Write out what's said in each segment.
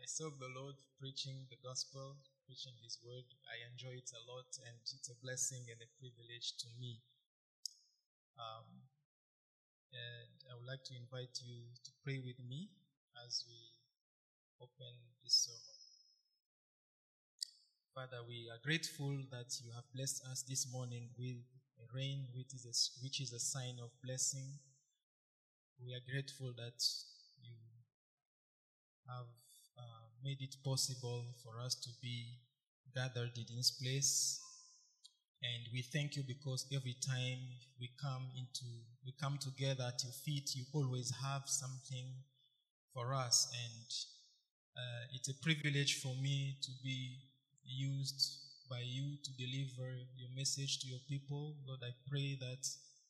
I serve the Lord preaching the gospel, preaching His word. I enjoy it a lot, and it's a blessing and a privilege to me. And I would like to invite you to pray with me as we open this sermon. Father, we are grateful that you have blessed us this morning with rain, which is a sign of blessing. We are grateful that you have made it possible for us to be gathered in this place. And we thank you because every time we come together at your feet, you always have something for us. And it's a privilege for me to be used by you to deliver your message to your people. Lord, I pray that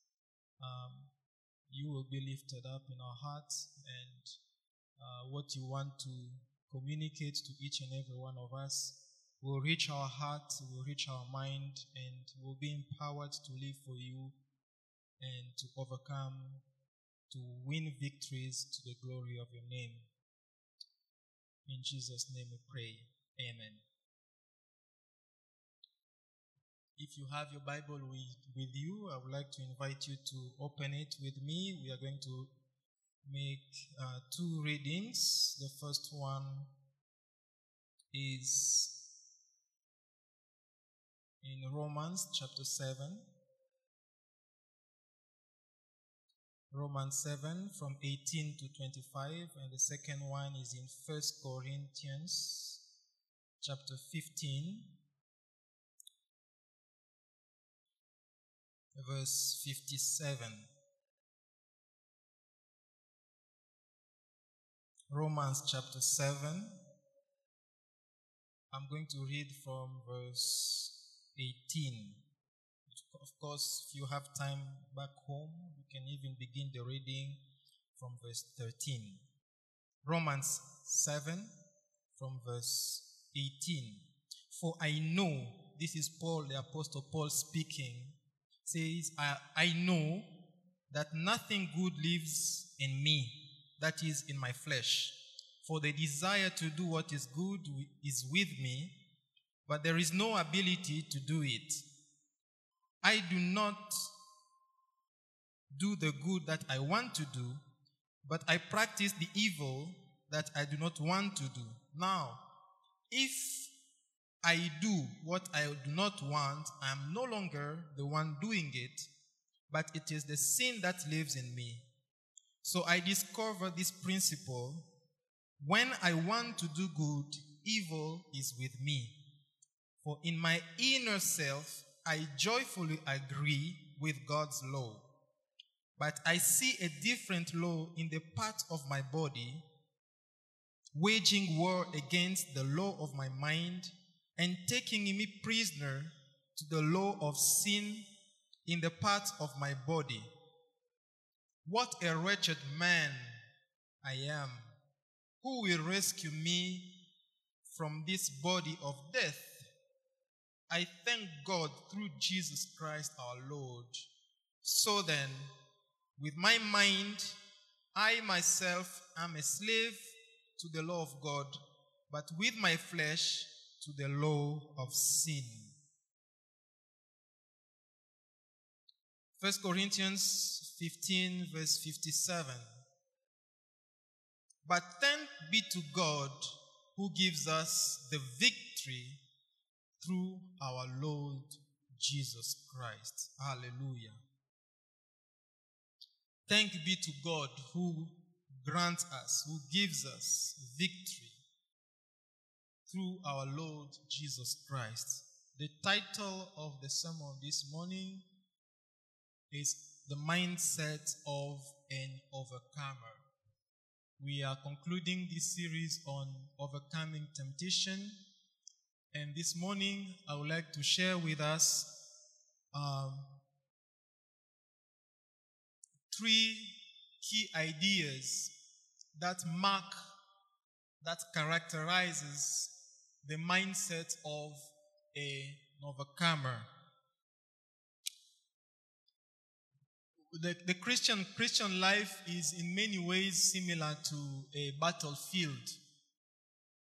you will be lifted up in our hearts, and what you want to communicate to each and every one of us will reach our hearts, will reach our mind, and will be empowered to live for you and to overcome, to win victories to the glory of your name. In Jesus' name we pray. Amen. If you have your Bible with you, I would like to invite you to open it with me. We are going to make two readings. The first one is in Romans chapter 7. Romans 7 from 18 to 25. And the second one is in 1 Corinthians chapter 15. Verse 57. Romans chapter 7. I'm going to read from verse 18. Of course, if you have time back home, you can even begin the reading from verse 13. Romans 7 from verse 18. For I know, this is Paul, the Apostle Paul speaking, says, I know that nothing good lives in me, that is, in my flesh. For the desire to do what is good is with me, but there is no ability to do it. I do not do the good that I want to do, but I practice the evil that I do not want to do. Now, if I do what I do not want, I am no longer the one doing it, but it is the sin that lives in me. So I discover this principle: when I want to do good, evil is with me. For in my inner self, I joyfully agree with God's law. But I see a different law in the part of my body, waging war against the law of my mind and taking me prisoner to the law of sin in the part of my body. What a wretched man I am! Who will rescue me from this body of death? I thank God through Jesus Christ our Lord. So then, with my mind, I myself am a slave to the law of God, but with my flesh to the law of sin. 1 Corinthians 15 verse 57. But thanks be to God who gives us the victory through our Lord Jesus Christ. Hallelujah. Thanks be to God who grants us, who gives us victory through our Lord Jesus Christ. The title of the sermon this morning is The Mindset of an Overcomer. We are concluding this series on overcoming temptation. And this morning, I would like to share with us three key ideas that characterizes the mindset of an overcomer. The Christian life is in many ways similar to a battlefield.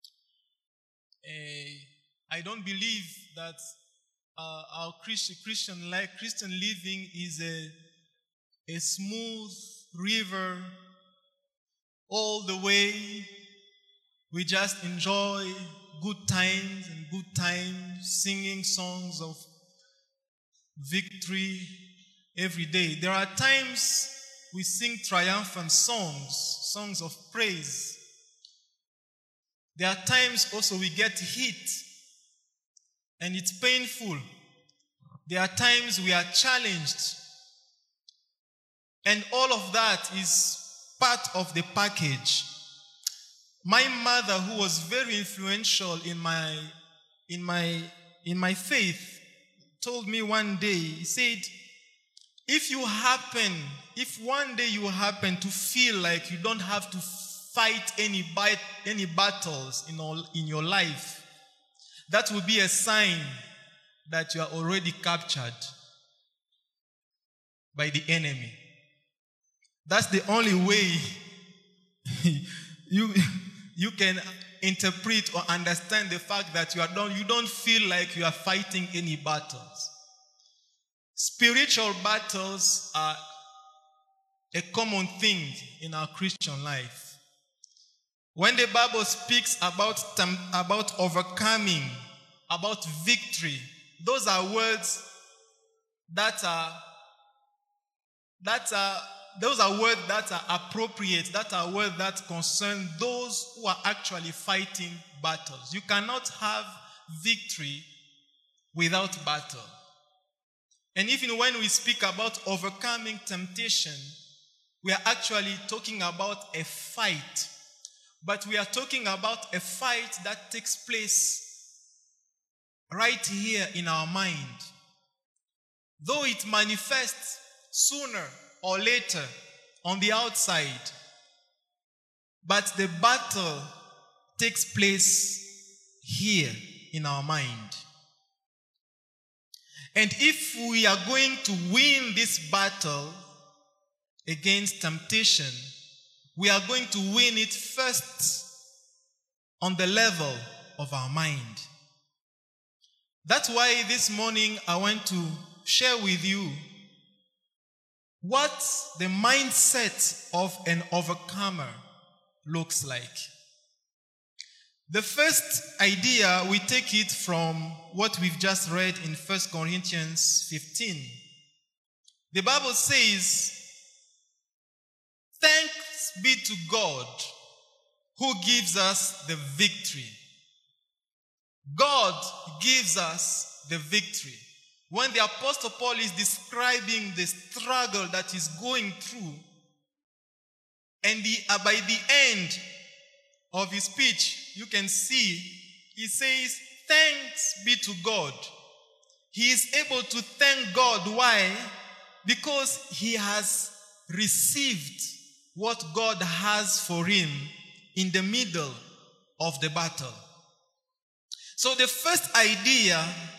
I don't believe that our Christian living is a smooth river all the way. We just enjoy good times, singing songs of victory every day. There are times we sing triumphant songs of praise. There are times also we get hit and it's painful. There are times we are challenged. And all of that is part of the package. My mother, who was very influential in my faith, told me one day, he said, if one day you happen to feel like you don't have to fight any battles in your life, that will be a sign that you are already captured by the enemy. That's the only way you can interpret or understand the fact that you don't feel like you are fighting any battles. Spiritual battles are a common thing in our Christian life. When the Bible speaks about overcoming, about victory, those are words that are appropriate, that are words that concern those who are actually fighting battles. You cannot have victory without battle. And even when we speak about overcoming temptation, we are actually talking about a fight. But we are talking about a fight that takes place right here in our mind. Though it manifests sooner or later on the outside, but the battle takes place here in our mind. And if we are going to win this battle against temptation, we are going to win it first on the level of our mind. That's why this morning I want to share with you what the mindset of an overcomer looks like. The first idea, we take it from what we've just read in 1 Corinthians 15. The Bible says, "Thanks be to God who gives us the victory." God gives us the victory. When the Apostle Paul is describing the struggle that he's going through, and by the end of his speech, you can see, he says, "Thanks be to God." He is able to thank God. Why? Because he has received what God has for him in the middle of the battle. So the first idea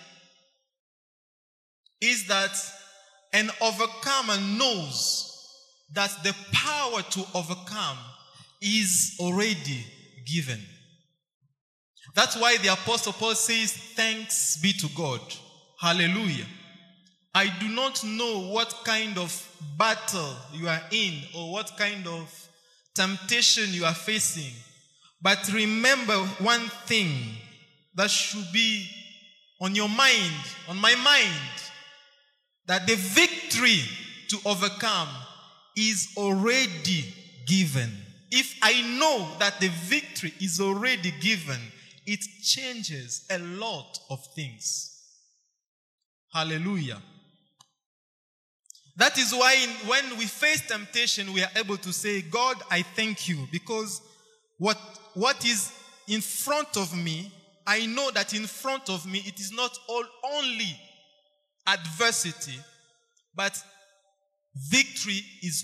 is that an overcomer knows that the power to overcome is already given. That's why the Apostle Paul says, "Thanks be to God." Hallelujah. I do not know what kind of battle you are in or what kind of temptation you are facing, but remember one thing that should be on your mind, on my mind, that the victory to overcome is already given. If I know that the victory is already given, it changes a lot of things. Hallelujah. That is why when we face temptation, we are able to say, "God, I thank you," because what is in front of me, I know that in front of me, it is not only adversity, but victory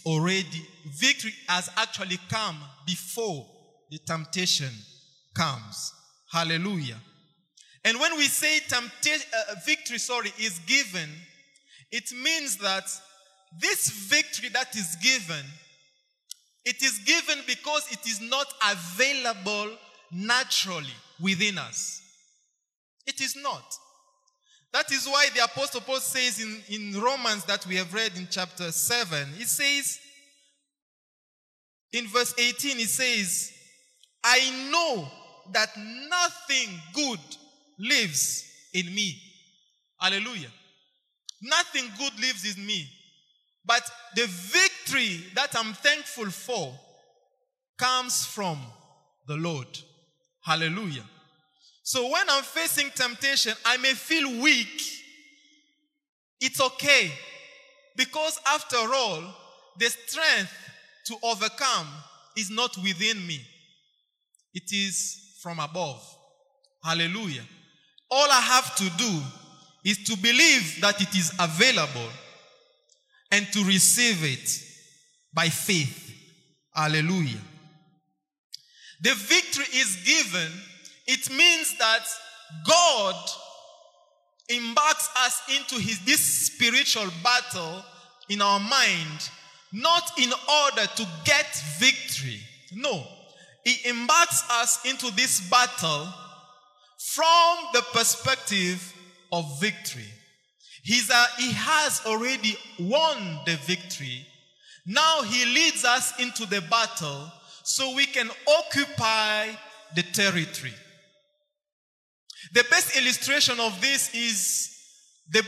has actually come before the temptation comes. Hallelujah. And when we say victory is given, it means that this victory that is given, it is given because it is not available naturally within us. It is not. That is why the Apostle Paul says in Romans that we have read in chapter 7, he says, in verse 18, he says, I know that nothing good lives in me. Hallelujah. Nothing good lives in me. But the victory that I'm thankful for comes from the Lord. Hallelujah. So when I'm facing temptation, I may feel weak. It's okay. Because after all, the strength to overcome is not within me. It is from above. Hallelujah. All I have to do is to believe that it is available and to receive it by faith. Hallelujah. The victory is given. It means that God embarks us into this spiritual battle in our mind, not in order to get victory. No. He embarks us into this battle from the perspective of victory. He has already won the victory. Now he leads us into the battle so we can occupy the territory. The best illustration of this is the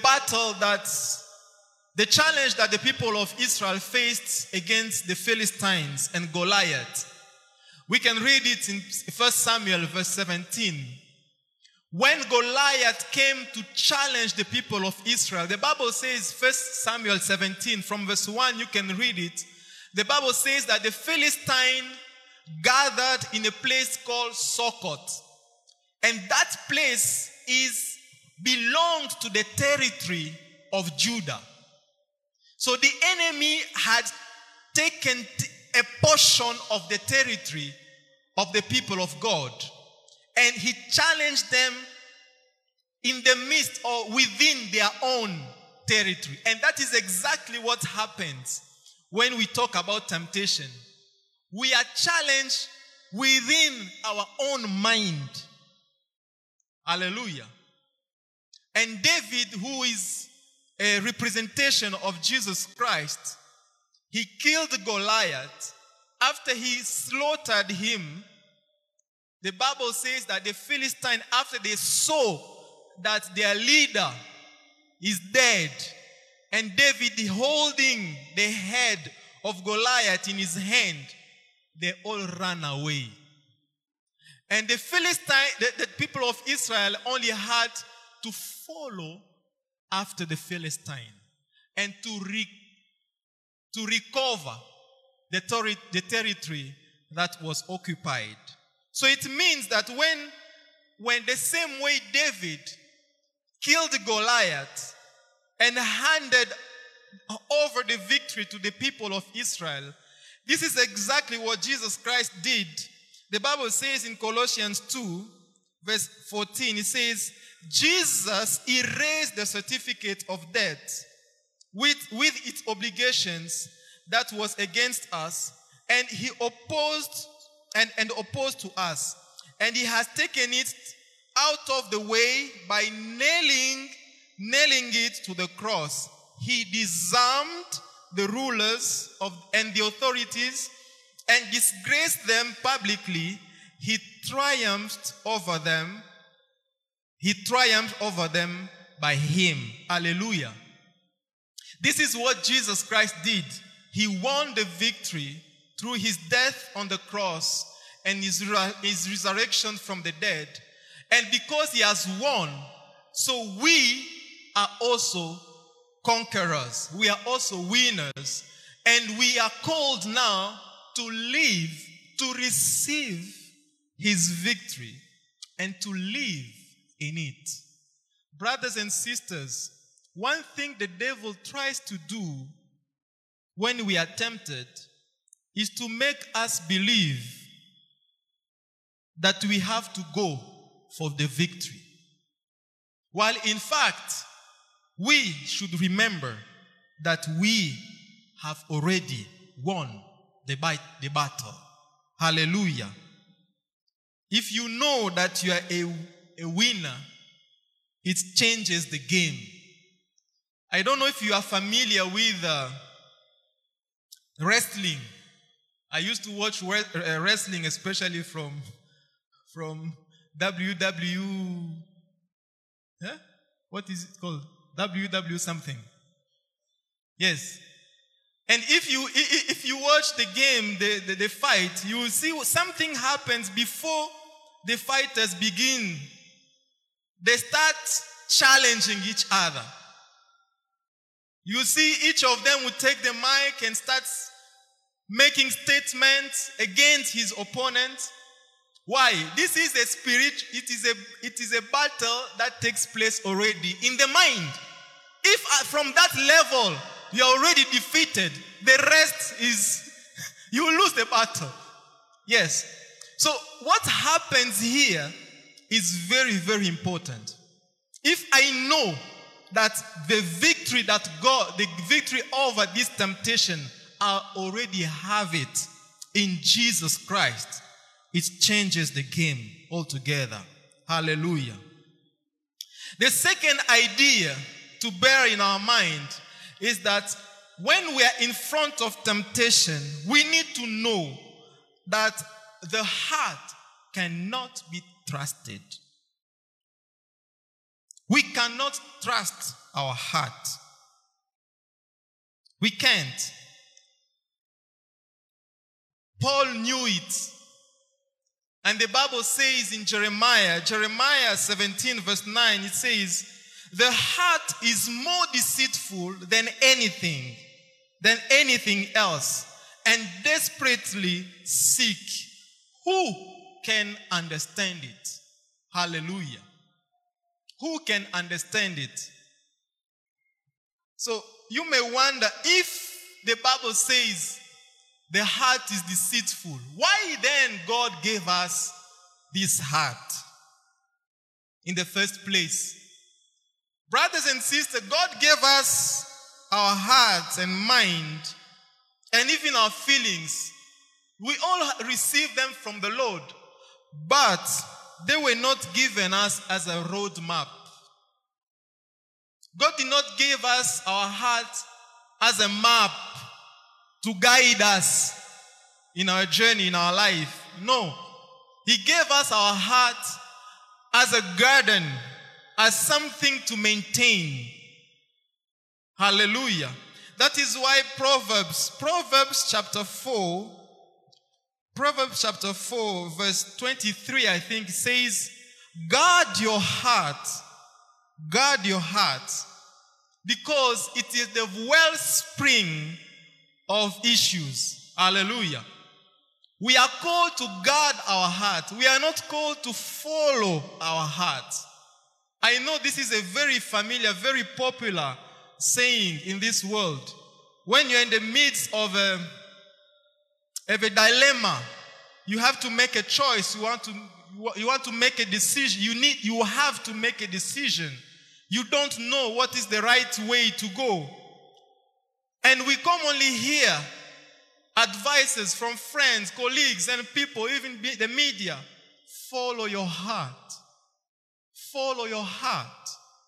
challenge that the people of Israel faced against the Philistines and Goliath. We can read it in 1 Samuel verse 17. When Goliath came to challenge the people of Israel, the Bible says, 1 Samuel 17, from verse 1, you can read it. The Bible says that the Philistine gathered in a place called Succoth. And that place belonged to the territory of Judah. So the enemy had taken a portion of the territory of the people of God. And he challenged them in the midst or within their own territory. And that is exactly what happens when we talk about temptation. We are challenged within our own mind. Hallelujah. And David, who is a representation of Jesus Christ, he killed Goliath. After he slaughtered him, the Bible says that the Philistine, after they saw that their leader is dead, and David holding the head of Goliath in his hand, they all ran away. And the Philistine, the people of Israel only had to follow after the Philistine and to recover the territory that was occupied. So it means that when the same way David killed Goliath and handed over the victory to the people of Israel, this is exactly what Jesus Christ did. The Bible says in Colossians 2, verse 14, it says, Jesus erased the certificate of debt with its obligations that was against us, and he opposed to us. And he has taken it out of the way by nailing it to the cross. He disarmed the rulers and the authorities and disgraced them publicly. He triumphed over them. By him. Hallelujah. This is what Jesus Christ did. He won the victory through his death on the cross and his resurrection from the dead. And because he has won, so we are also conquerors. We are also winners. And we are called now to live, to receive his victory, and to live in it. Brothers and sisters, one thing the devil tries to do when we are tempted is to make us believe that we have to go for the victory. While in fact, we should remember that we have already won the battle. Hallelujah. If you know that you are a winner, it changes the game. I don't know if you are familiar with wrestling. I used to watch wrestling, especially from WW. What is it called? WW something. Yes. And if you watch the game, the fight, you will see something happens before the fighters begin. They start challenging each other. You see each of them will take the mic and start making statements against his opponent. Why? This is a it is a battle that takes place already in the mind. If from that level you are already defeated, the rest is, you will lose the battle. Yes. So what happens here is very, very important. If I know that the victory over this temptation, I already have it in Jesus Christ, it changes the game altogether. Hallelujah. The second idea to bear in our mind is that when we are in front of temptation, we need to know that the heart cannot be trusted. We cannot trust our heart. We can't. Paul knew it. And the Bible says in Jeremiah 17 verse 9, it says, the heart is more deceitful than anything else, and desperately sick. Who can understand it? Hallelujah. Who can understand it? So you may wonder, if the Bible says the heart is deceitful, why then God gave us this heart in the first place? Brothers and sisters, God gave us our hearts and mind and even our feelings. We all receive them from the Lord, but they were not given us as a roadmap. God did not give us our heart as a map to guide us in our journey, in our life. No. He gave us our heart as a garden, as something to maintain. Hallelujah. That is why Proverbs chapter 4 verse 23, I think, says, guard your heart, because it is the wellspring of issues. Hallelujah. We are called to guard our heart. We are not called to follow our heart. I know this is a very familiar, very popular saying in this world. When you're in the midst of a dilemma, you have to make a choice. You want to make a decision. You have to make a decision. You don't know what is the right way to go. And we commonly hear advices from friends, colleagues, and people, even the media. Follow your heart. Follow your heart.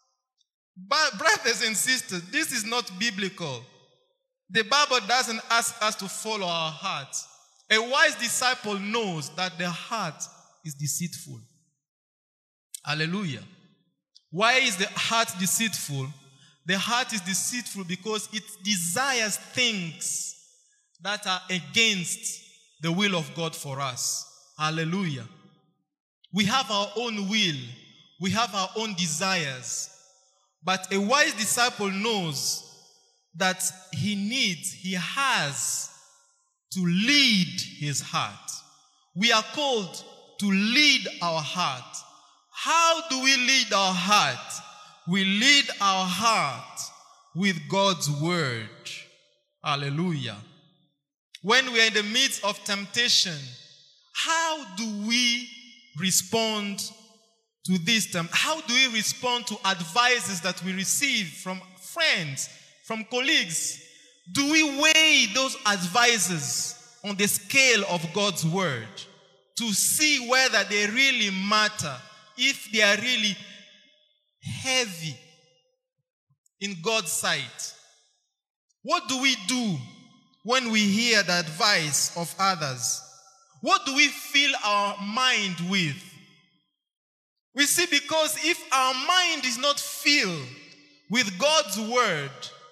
But brothers and sisters, this is not biblical. The Bible doesn't ask us to follow our hearts. A wise disciple knows that the heart is deceitful. Hallelujah. Why is the heart deceitful? The heart is deceitful because it desires things that are against the will of God for us. Hallelujah. We have our own will. We have our own desires. But a wise disciple knows that he has to lead his heart. We are called to lead our heart. How do we lead our heart? We lead our heart with God's word. Hallelujah. When we are in the midst of temptation, how do we respond to this time? How do we respond to advices that we receive from friends, from colleagues? Do we weigh those advices on the scale of God's word to see whether they really matter, if they are really heavy in God's sight. What do we do when we hear the advice of others? What do we fill our mind with? We see, because if our mind is not filled with God's word,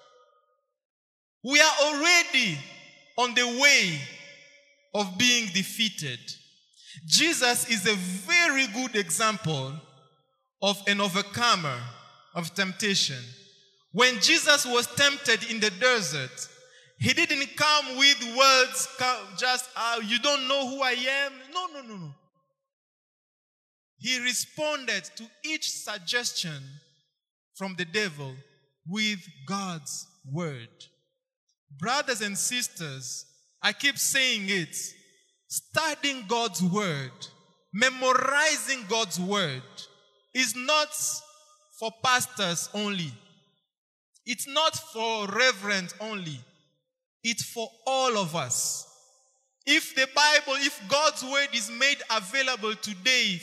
we are already on the way of being defeated. Jesus is a very good example of an overcomer of temptation. When Jesus was tempted in the desert, he didn't come with words just, you don't know who I am. No. He responded to each suggestion from the devil with God's word. Brothers and sisters, I keep saying it, studying God's word, memorizing God's word is not for pastors only. It's not for reverends only. It's for all of us. If the Bible, if God's word is made available today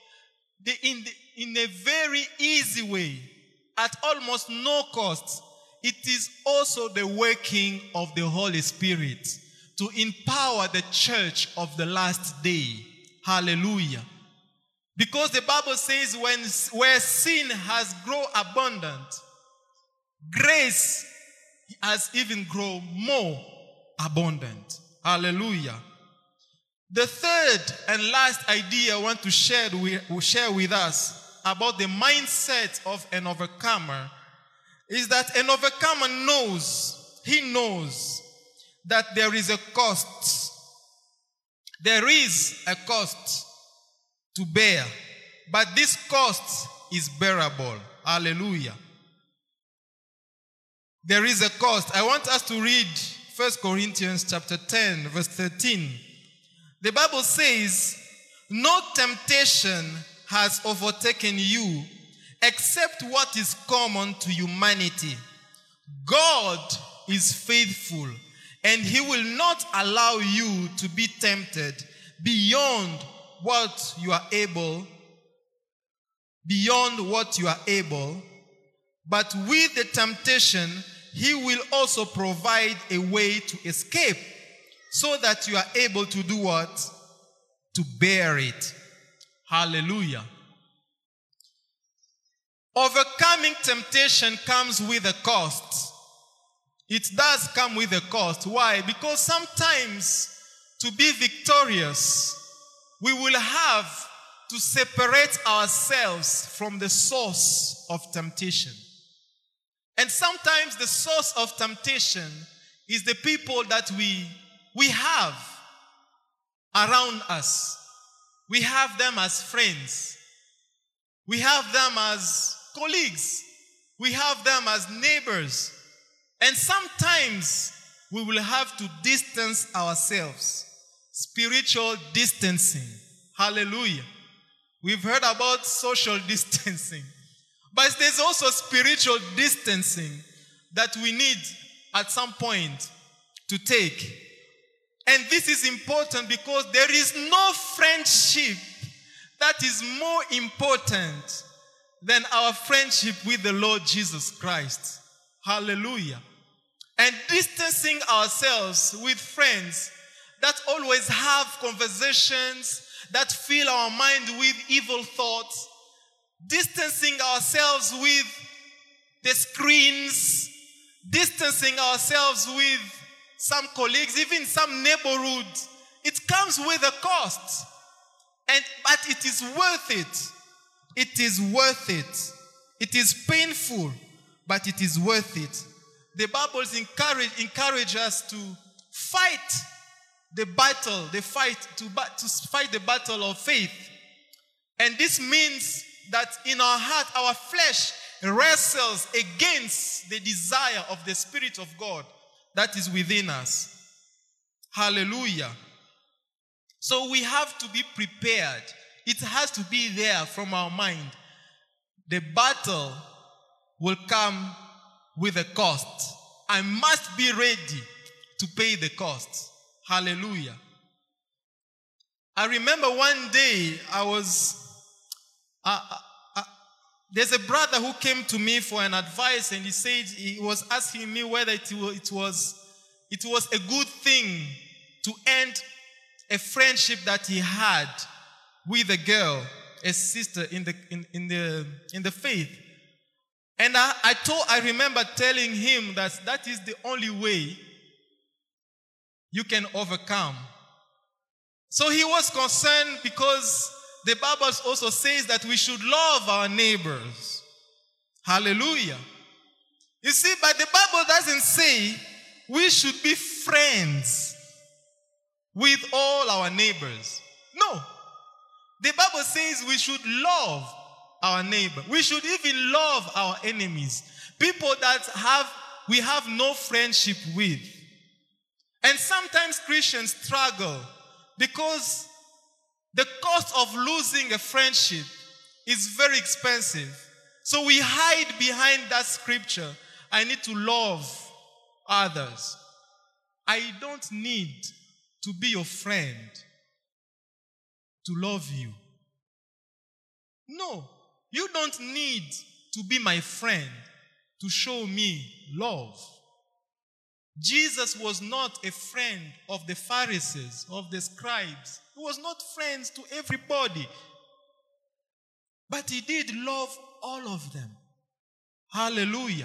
in a very easy way, at almost no cost, it is also the working of the Holy Spirit to empower the church of the last day. Hallelujah. Because the Bible says where sin has grown abundant, grace has even grown more abundant. Hallelujah. The third and last idea I want to share with us about the mindset of an overcomer is that an overcomer knows that there is a cost. There is a cost to bear, but this cost is bearable. Hallelujah. There is a cost. I want us to read 1 Corinthians chapter 10, verse 13. The Bible says, no temptation has overtaken you except what is common to humanity. God is faithful, and he will not allow you to be tempted beyond what you are able, but with the temptation, he will also provide a way to escape, so that you are able to do what? To bear it. Hallelujah. Overcoming temptation comes with a cost. It does come with a cost. Why? Because sometimes to be victorious, we will have to separate ourselves from the source of temptation. And sometimes the source of temptation is the people that we have around us. We have them as friends. We have them as colleagues. We have them as neighbors. And sometimes we will have to distance ourselves. Spiritual distancing. Hallelujah. We've heard about social distancing. But there's also spiritual distancing that we need at some point to take. And this is important because there is no friendship that is more important than our friendship with the Lord Jesus Christ. Hallelujah. And distancing ourselves with friends that always have conversations that fill our mind with evil thoughts, distancing ourselves with the screens, distancing ourselves with some colleagues, even some neighborhoods, it comes with a cost. But it is worth it. It is worth it. It is painful, but it is worth it. The Bible encourages us to fight the battle, to fight the battle of faith. And this means that in our heart, our flesh wrestles against the desire of the Spirit of God that is within us. Hallelujah. So we have to be prepared. It has to be there from our mind. The battle will come with a cost. I must be ready to pay the cost. Hallelujah. I remember one day There's a brother who came to me for an advice, and he said he was asking me whether it was a good thing to end a friendship that he had with a girl, a sister in the faith. And I remember telling him that is the only way you can overcome. So he was concerned because the Bible also says that we should love our neighbors. Hallelujah. You see, but the Bible doesn't say we should be friends with all our neighbors. No. The Bible says we should love our neighbor. We should even love our enemies. People that we have no friendship with. And sometimes Christians struggle because the cost of losing a friendship is very expensive. So we hide behind that scripture. I need to love others. I don't need to be your friend to love you. No, you don't need to be my friend to show me love. Jesus was not a friend of the Pharisees, of the scribes. He was not friends to everybody. But he did love all of them. Hallelujah.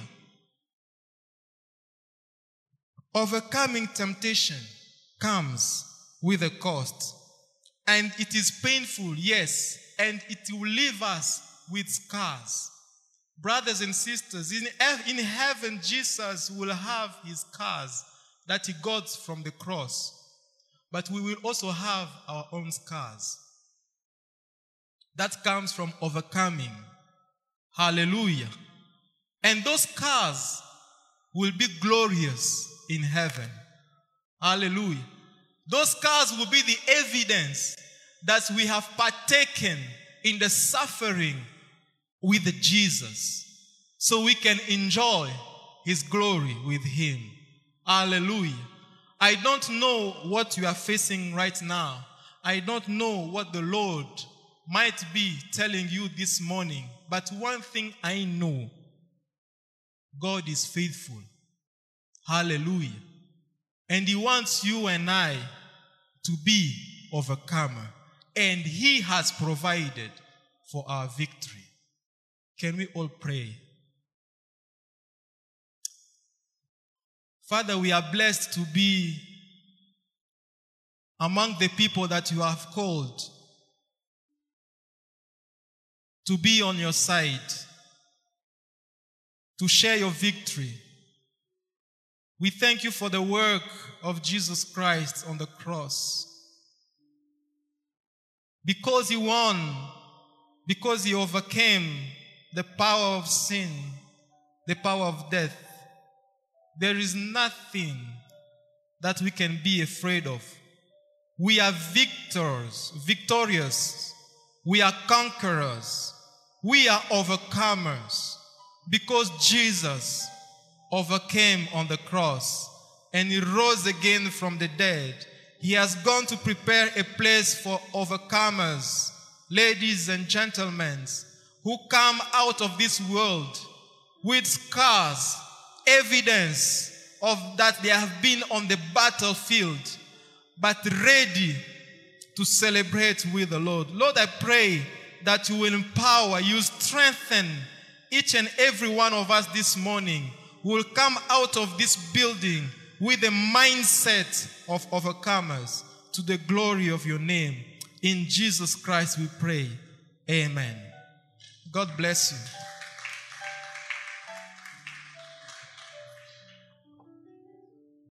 Overcoming temptation comes with a cost. And it is painful, yes. And it will leave us with scars. Brothers and sisters, in heaven, Jesus will have his scars that he got from the cross. But we will also have our own scars. That comes from overcoming. Hallelujah. And those scars will be glorious in heaven. Hallelujah. Those scars will be the evidence that we have partaken in the suffering with Jesus, so we can enjoy his glory with him. Hallelujah. I don't know what you are facing right now. I don't know what the Lord might be telling you this morning. But one thing I know, God is faithful. Hallelujah. And he wants you and I to be overcomer. And he has provided for our victory. Can we all pray? Father, we are blessed to be among the people that you have called to be on your side, to share your victory. We thank you for the work of Jesus Christ on the cross. Because he won, because he overcame the power of sin, the power of death, there is nothing that we can be afraid of. We are victorious. We are conquerors. We are overcomers because Jesus overcame on the cross and he rose again from the dead. He has gone to prepare a place for overcomers, ladies and gentlemen, who come out of this world with scars, evidence of that they have been on the battlefield, but ready to celebrate with the Lord. Lord, I pray that you will empower, you strengthen each and every one of us this morning who will come out of this building with a mindset of overcomers to the glory of your name. In Jesus Christ we pray. Amen. God bless you.